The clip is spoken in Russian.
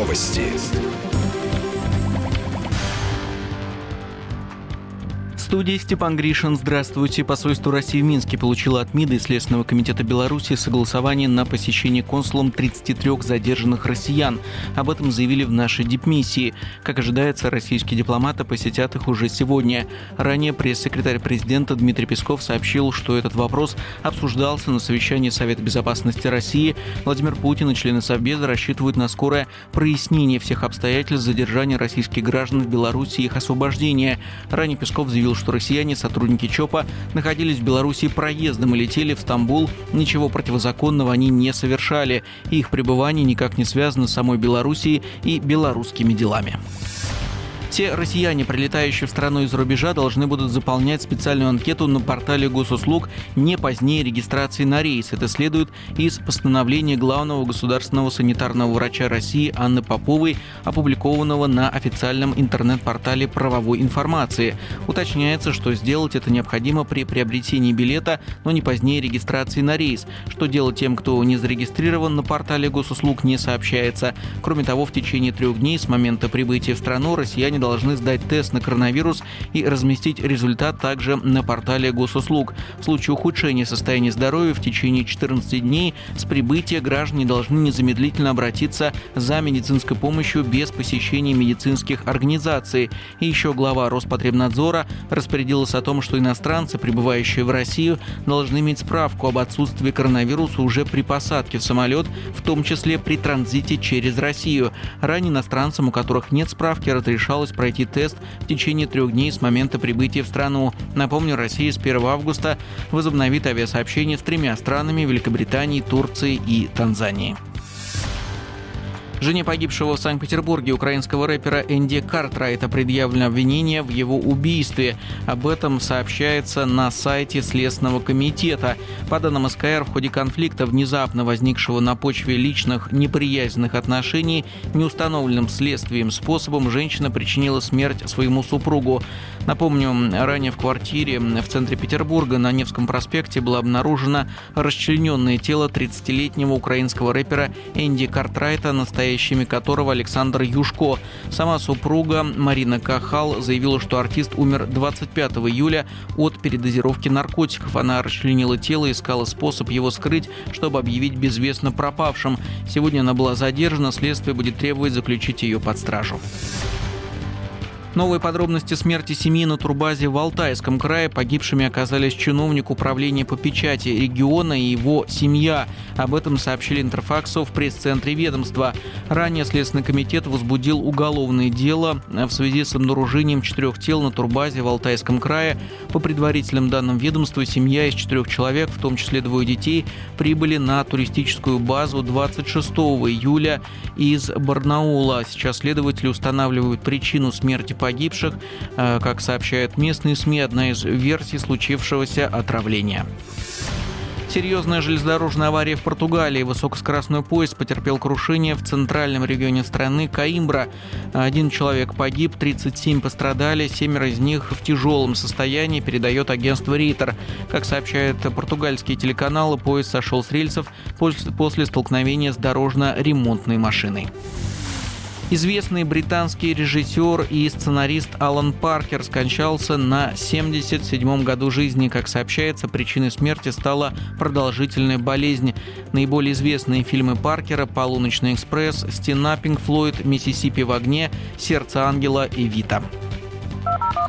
Новости. В студии Степан Гришин. Здравствуйте. Посольство России в Минске получило от МИДа и Следственного комитета Беларуси согласование на посещение консулом 33 задержанных россиян. Об этом заявили в нашей дипмиссии. Как ожидается, российские дипломаты посетят их уже сегодня. Ранее пресс-секретарь президента Дмитрий Песков сообщил, что этот вопрос обсуждался на совещании Совета безопасности России. Владимир Путин и члены Совбеза рассчитывают на скорое прояснение всех обстоятельств задержания российских граждан в Беларуси и их освобождения. Ранее Песков заявил, что россияне, сотрудники ЧОПа, находились в Беларуси проездом и летели в Стамбул. Ничего противозаконного они не совершали. И их пребывание никак не связано с самой Белоруссией и белорусскими делами. Все россияне, прилетающие в страну из-за рубежа, должны будут заполнять специальную анкету на портале госуслуг не позднее регистрации на рейс. Это следует из постановления главного государственного санитарного врача России Анны Поповой, опубликованного на официальном интернет-портале правовой информации. Уточняется, что сделать это необходимо при приобретении билета, но не позднее регистрации на рейс. Что делать тем, кто не зарегистрирован на портале госуслуг, не сообщается. Кроме того, в течение 3 дней с момента прибытия в страну россияне должны сдать тест на коронавирус и разместить результат также на портале госуслуг. В случае ухудшения состояния здоровья в течение 14 дней с прибытия граждане должны незамедлительно обратиться за медицинской помощью без посещения медицинских организаций. И еще глава Роспотребнадзора распорядилась о том, что иностранцы, прибывающие в Россию, должны иметь справку об отсутствии коронавируса уже при посадке в самолет, в том числе при транзите через Россию. Ранее иностранцам, у которых нет справки, разрешалось пройти тест в течение 3 дней с момента прибытия в страну. Напомню, Россия с 1 августа возобновит авиасообщение с 3 странами – Великобританией, Турцией и Танзанией. Жене погибшего в Санкт-Петербурге украинского рэпера Энди Картрайта предъявлено обвинение в его убийстве. Об этом сообщается на сайте Следственного комитета. По данным СКР, в ходе конфликта, внезапно возникшего на почве личных неприязненных отношений, неустановленным следствием способом женщина причинила смерть своему супругу. Напомню, ранее в квартире в центре Петербурга на Невском проспекте было обнаружено расчлененное тело 30-летнего украинского рэпера Энди Картрайта, настоящими которого Александр Юшко. Сама супруга Марина Кахал заявила, что артист умер 25 июля от передозировки наркотиков. Она расчленила тело и искала способ его скрыть, чтобы объявить безвестно пропавшим. Сегодня она была задержана, следствие будет требовать заключить ее под стражу. Новые подробности смерти семьи на турбазе в Алтайском крае. Погибшими оказались чиновник управления по печати региона и его семья. Об этом сообщили Интерфаксу в пресс-центре ведомства. Ранее Следственный комитет возбудил уголовное дело в связи с обнаружением 4 тел на турбазе в Алтайском крае. По предварительным данным ведомства, семья из 4 человек, в том числе 2 детей, прибыли на туристическую базу 26 июля из Барнаула. Сейчас следователи устанавливают причину смерти погибших. Как сообщают местные СМИ, одна из версий случившегося отравления. Серьезная железнодорожная авария в Португалии. Высокоскоростной поезд потерпел крушение в центральном регионе страны Коимбра. 1 человек погиб, 37 пострадали, 7 из них в тяжелом состоянии, передает агентство Рейтер. Как сообщают португальские телеканалы, поезд сошел с рельсов после столкновения с дорожно-ремонтной машиной. Известный британский режиссер и сценарист Алан Паркер скончался на 77-м году жизни. Как сообщается, причиной смерти стала продолжительная болезнь. Наиболее известные фильмы Паркера: «Полуночный экспресс», «Стена», «Пинк Флойд», «Миссисипи в огне», «Сердце ангела» и «Вита».